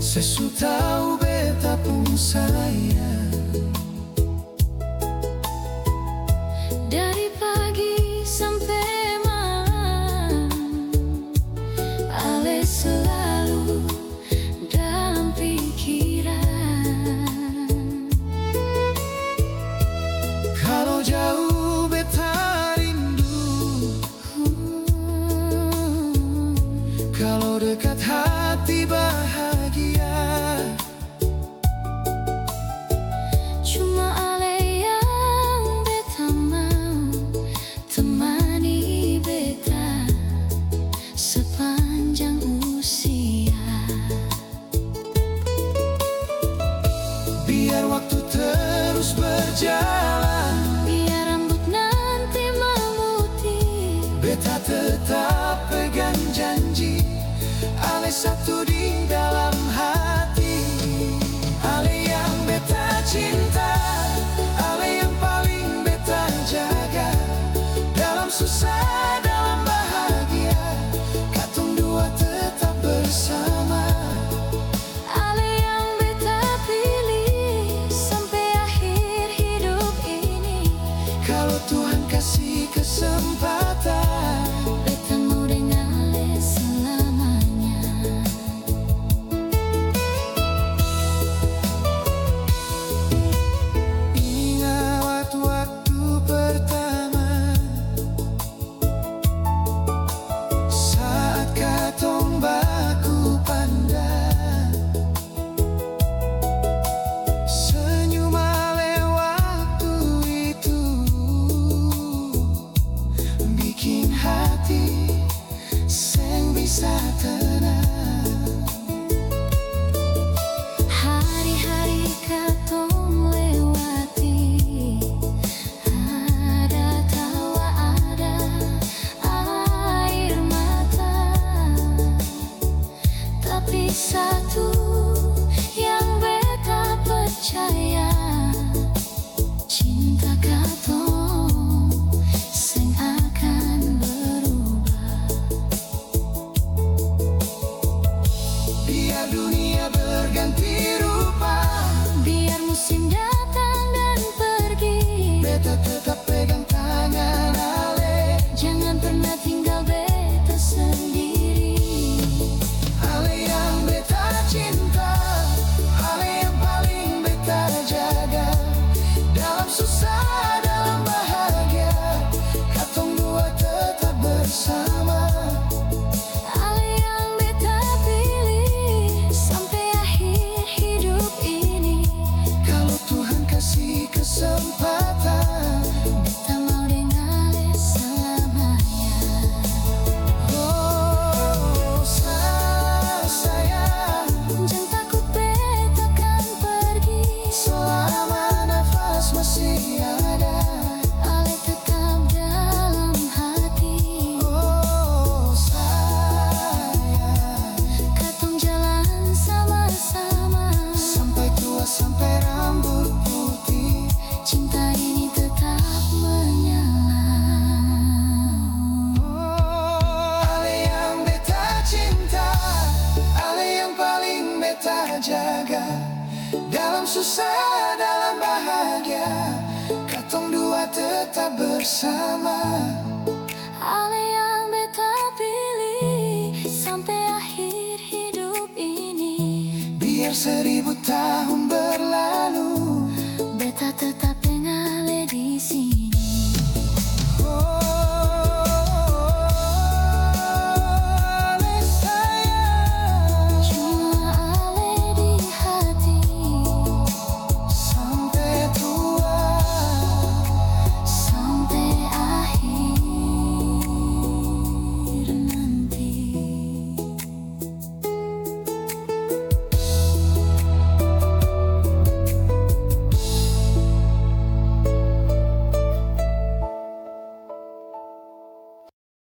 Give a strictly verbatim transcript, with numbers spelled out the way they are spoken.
Sesu tahu beta pun sayang. Dari pagi sampai malam, Ale selalu dalam pikiran. Kalau jauh beta rindu, kalau dekat hati bahagia. Cuma Ale yang beta mau temani beta sepanjang usia. Biar waktu terus berjalan, Biar rambut nanti memutih, beta tetap pegang janji. Ale satu di dalam hati, Ale yang beta cinta, Ale yang paling beta jaga. Dalam susah, dalam bahagia, katong dua tetap bersama. Ale yang beta pilih sampai akhir hidup ini. Kalau Tuhan kasih kesempatan, Beta mau dengan Ale selamanya. ingat waktu pertama saat katong baku pandang. Senyum Ale waktu itu bikin hati seng bisa tenang. Hari-hari katong lewati, ada tawa, ada air mata. Tapi satu yang beta percaya, cinta katong seng akan berubah. Biar dunia berganti rupa, Biar musim datang dan pergi, beta tetap pegang tangan Ale. jangan pernah tinggal beta sendiri. Ale yang beta cinta, Ale yang paling beta jaga. Dalam susah, dalam bahagia, katong dua tetap bersama. Ale yang beta pilih sampai akhir hidup ini. Kalau Tuhan kasih kesempatan, Beta mau dengan Ale selamanya. oh sayang, Jangan takut beta kan pergi, selama nafas masih ada. Ale tetap dalam hati. Oh sayang, Katong jalan sama-sama, sampai tua, sampai rambut putih. cinta ini tetap menyala. Oh, Ale yang beta cinta, Ale yang paling beta jaga. Dalam susah, dalam bahagia, katong dua tetap bersama. Ale yang beta pilih sampai akhir hidup ini. Biar seribu tahun